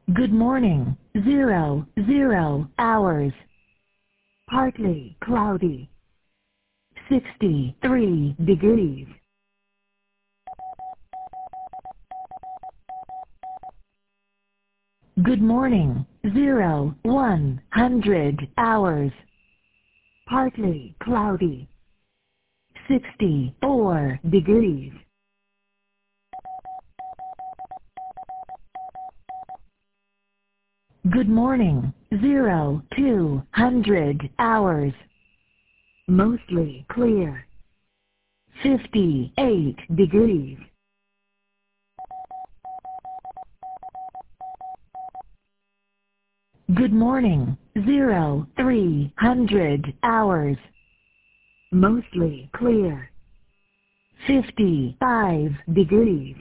Good morning, 00 hours. Partly cloudy. 63 degrees. Good morning, 100 hours. Partly cloudy. 64 degrees. Good morning, 200 hours. Mostly clear. 58 degrees. Good morning, 300 hours. Mostly clear. 55 degrees.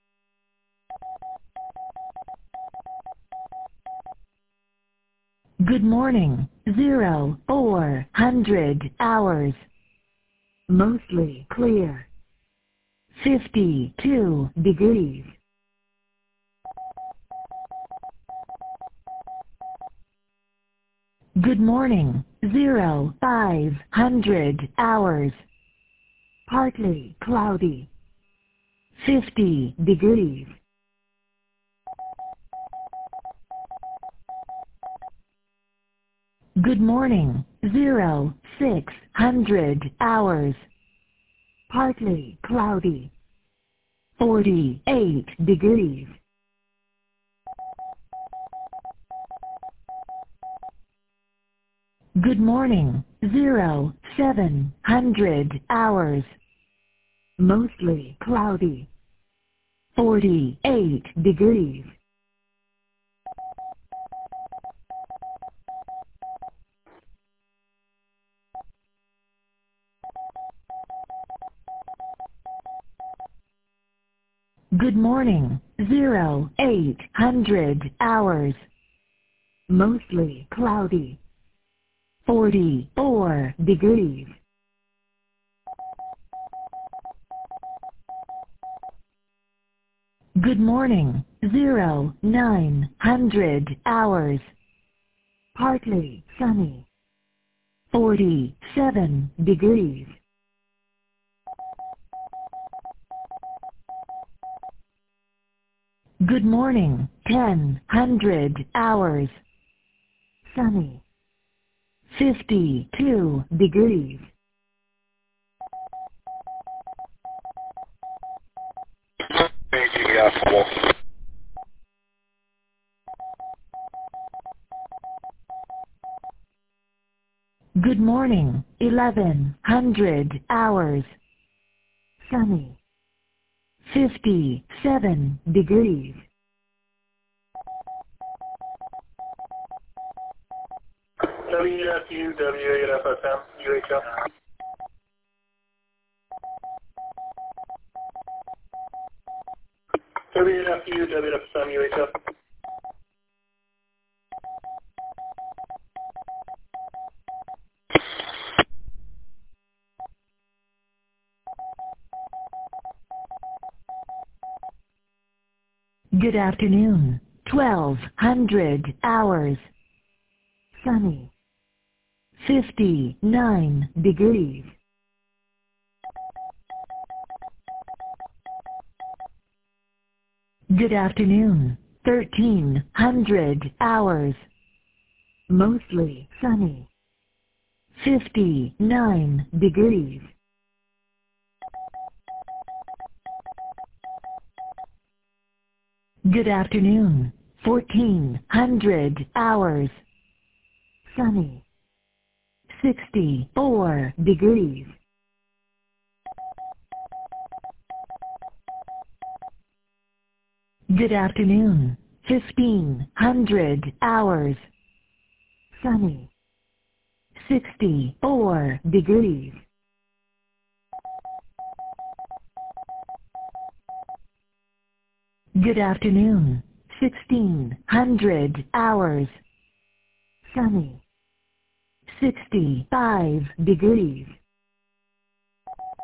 Good morning, 400 hours. Mostly clear. 52 degrees. Good morning, 500 hours. Partly cloudy. 50 degrees. Good morning, 600 hours. Partly cloudy. 48 degrees. Good morning, 700 hours. Mostly cloudy. 48 degrees. Good morning, 800 hours. Mostly cloudy. 44 degrees. Good morning, 900 hours. Partly sunny. 47 degrees. Good morning, 1000 hours. Sunny. 52 degrees. Good morning, 1100 hours. Sunny. 57 degrees. WFU, W8FSM, UHF. W8FU, WFSM, UHF. Good afternoon, 1200 hours. Sunny. 59 degrees. Good afternoon, 1300 hours. Mostly sunny. 59 degrees. Good afternoon, 1400 hours. Sunny. 64 degrees. Good afternoon, 1500 hours. Sunny. 64 degrees. Good afternoon, 1600 hours. Sunny. 65 degrees.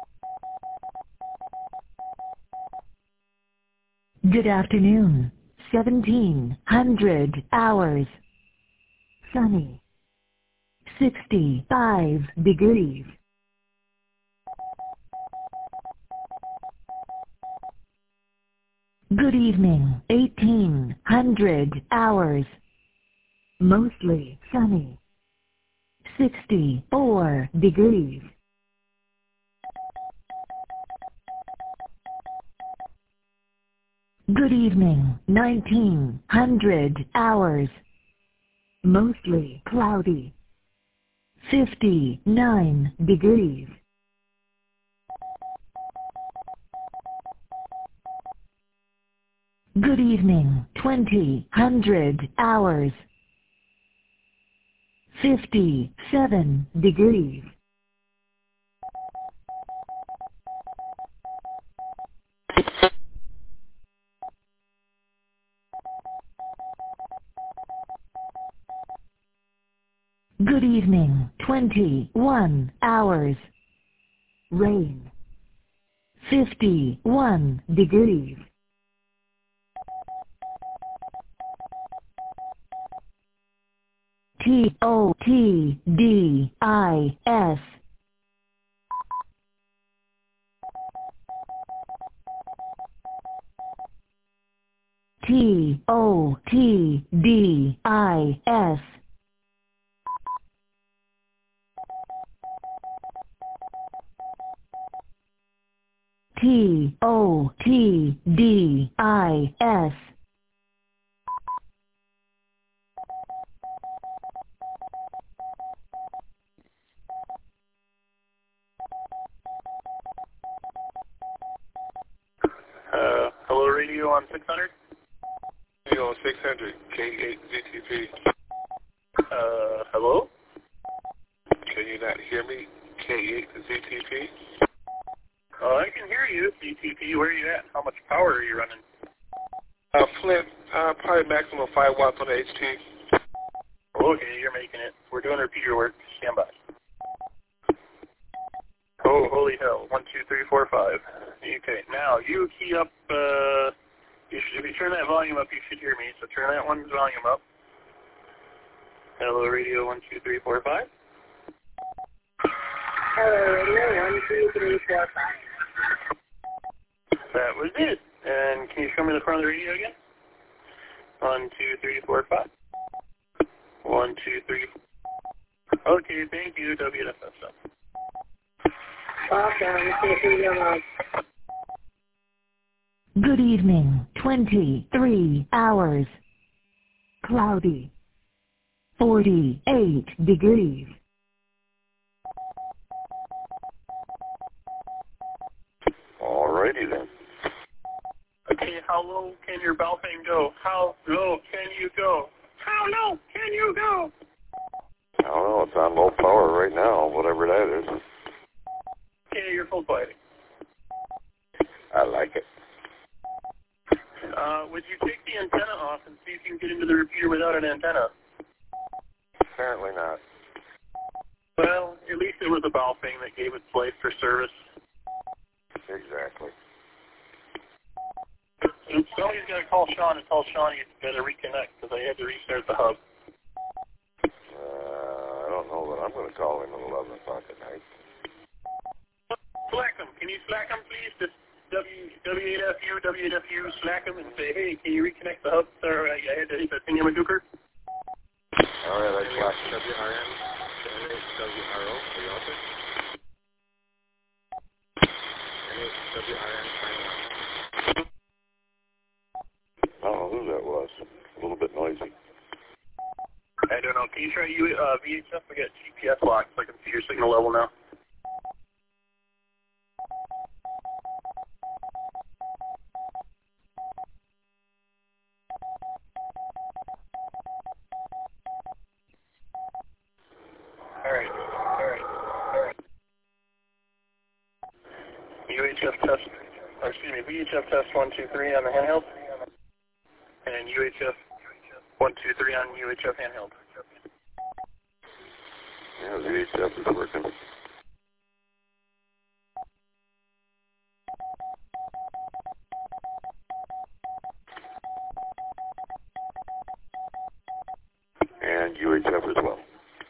Good afternoon, 1700 hours. Sunny. 65 degrees. Good evening. 1800 hours. Mostly sunny. 64 degrees. Good evening. 1900 hours. Mostly cloudy. 59 degrees. Good evening. 2000 hours. 57 degrees. Good evening. 21 hours. Rain. 51 degrees. TOTDIS. TOTDIS. TOTDIS. Hello, radio on 600? Radio on 600, K8ZTP. Hello? Can you not hear me? K8ZTP? I can hear you, CTP. Where are you at? How much power are you running? Flint, probably maximum 5 watts on the HT. Okay, you're making it. We're doing repeater work. Stand by. Oh, holy hell. 1, 2, 3, 4, 5. Okay, now you key up, if you turn that volume up, you should hear me. So turn that one's volume up. Hello, radio 1, 2, 3, 4, 5. Hello, radio 1, 2, 3, 4, 5. That was it. And can you show me the front of the radio again? 1, 2, 3, 4, 5. 1, 2, 3. Okay, thank you, WFSM. Awesome. Thank you so much. Good evening. 23 hours. Cloudy. 48 degrees. Alrighty then. Okay, how low can your Balfang go? How low can you go? How low can you go? I don't know, it's on low power right now, whatever that is. Okay, you're full fighting. I like it. Would you take the antenna off and see if you can get into the repeater without an antenna? Apparently not. Well, at least it was a Balfang that gave its life for service. Exactly. Somebody's got to call Sean and tell Sean he's got to reconnect because I had to restart the hub. I don't know, but I'm going to call him at 11 o'clock at night. Slack him. Can you slack him, please? Just W8FU, slack him and say, hey, can you reconnect the hub? Sorry, I had to hit the thingamajooker. All right, I slack WRN, WRO, for you also? WRN, I don't know who that was. A little bit noisy. I don't know. Can you try VHF? We got GPS locked so I can see your signal level now. All right. UHF test, VHF test 1, 2, 3 on the handheld. And UHF 1, 2, 3 on UHF handheld. Yeah, the VHF is working. and UHF as well.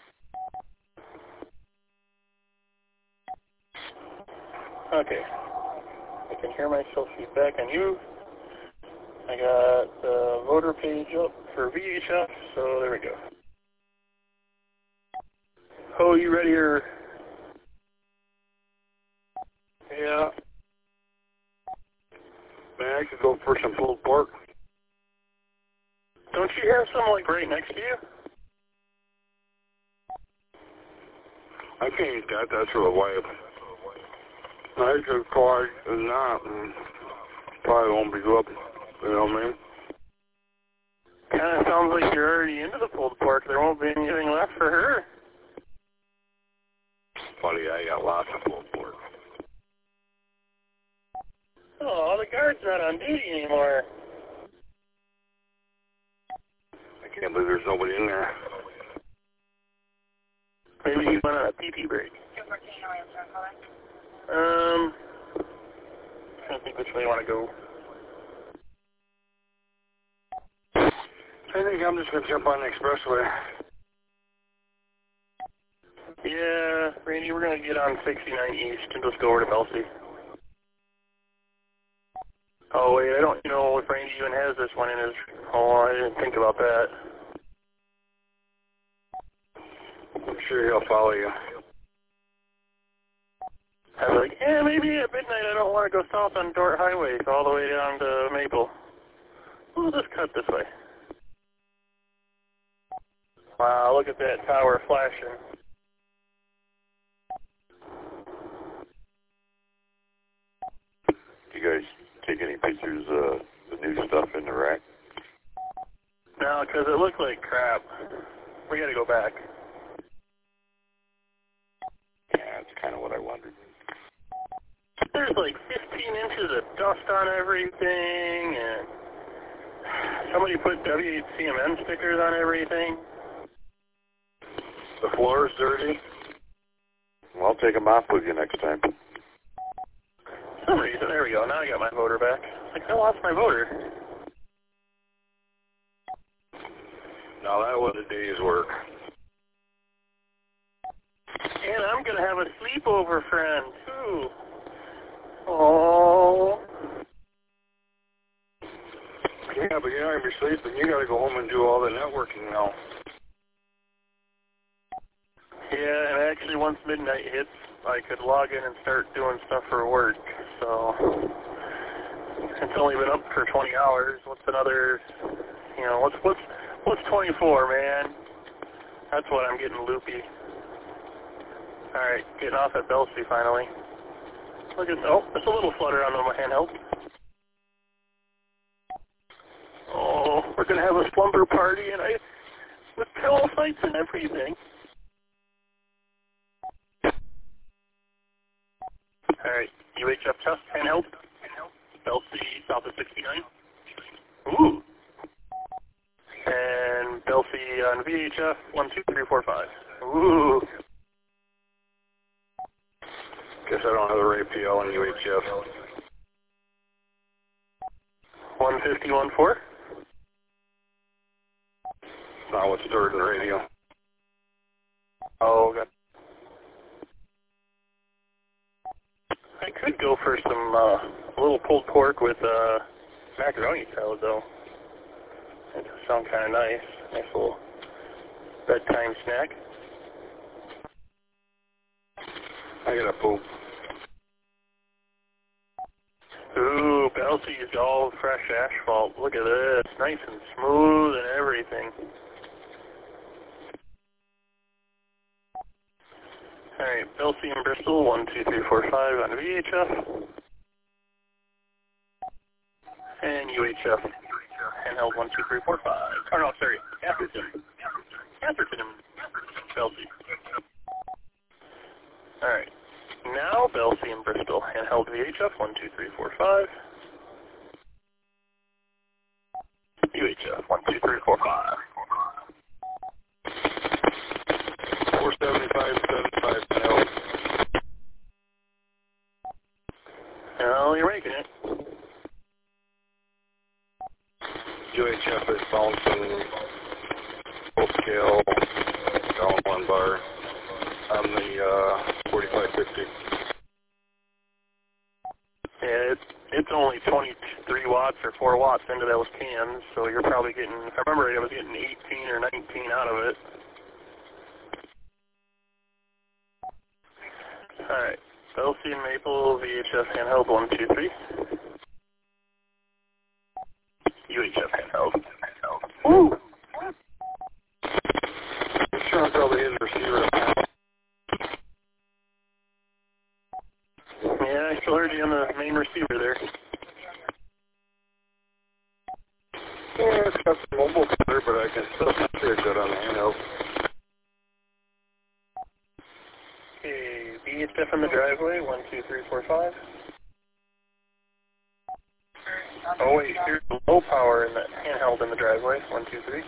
Okay. I can hear myself feedback on you. I got the voter page up for VHF, so there we go. Oh, you ready or? Yeah. Man, I could go for some pulled pork. Don't you have some like right next to you? I can't eat that. That's for a wife. I could quite not. And probably won't be good. You know what I mean? Kind of sounds like you're already into the pulled pork. There won't be anything left for her. Buddy, I got lots of pulled pork. Oh, the guard's not on duty anymore. I can't believe there's nobody in there. Maybe he went on a pee-pee break. I don't think which way you want to go. I think I'm just going to jump on the expressway. Yeah, Randy, we're going to get on 69 East and just go over to Belsey. Oh, wait, I don't know if Randy even has this one in his... Oh, I didn't think about that. I'm sure he'll follow you. I was like, yeah, maybe at midnight I don't want to go south on Dort Highway all the way down to Maple. We'll just cut this way. Wow, look at that tower flashing. You guys take any pictures of the new stuff in the rack? No, because it looked like crap. We got to go back. Yeah, that's kind of what I wondered. There's like 15 inches of dust on everything, and somebody put W8CMN stickers on everything. The floor is dirty? Well, I'll take them off with you next time. For some reason, there we go. Now I got my voter back. Like, I lost my voter. Now that was a day's work. And I'm going to have a sleepover friend, too. Oh. Yeah, but you're not going to be sleeping. You got to go home and do all the networking now. Yeah, and actually once midnight hits, I could log in and start doing stuff for work. So it's only been up for 20 hours. What's another, you know, what's 24, man? That's what I'm getting loopy. All right, getting off at Belsey finally. Look at, oh, there's a little flutter on my handheld. Oh, we're gonna have a slumber party and with pillow fights and everything. All right, UHF test, handheld. Belsey south of 69. Ooh. And Belsey on VHF 12345. Ooh. Guess I don't have the right PL in UHF. 15014. Not what's stored in the radio. Oh, okay. I could go for some a little pulled pork with macaroni salad, though. It does sound kind of nice. Nice little bedtime snack. I gotta poop. Ooh, Belsey's all fresh asphalt. Look at this. Nice and smooth and everything. Alright, Belsey and Bristol, 12345 on VHF. And UHF, handheld 12345. Oh no, sorry, Atherton. Atherton and Belsey. Alright, now Belsey and Bristol, handheld VHF, 12345. UHF, 12345. 475.75 now. Well, you're making it. UHF is bouncing full scale, down 1 bar on the 4550. Yeah, it's only 23 watts or 4 watts into those cans, so you're probably getting, if I remember right, I was getting 18 or 19 out of it. Alright, LC and Maple, VHF handheld 123. UHF handheld. Woo! I'm sure I'm probably in the receiver. Yeah, I still heard you on the main receiver there. Yeah, it's got some mobile there, but I can still hear good on the handheld. Okay, VHF in the driveway, 1, 2, 3, 4, 5. Oh wait, here's the low power in the handheld in the driveway, 1, 2, 3.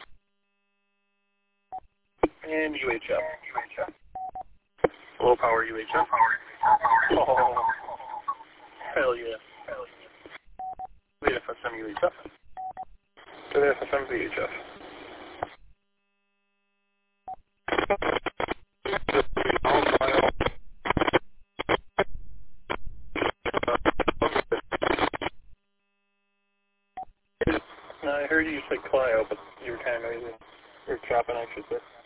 And UHF. Low power UHF. Oh, hell yeah. VFSM UHF. To the FSM VHF. No, I heard you say Clio, but you were kind of noisy. You were chopping, I should say.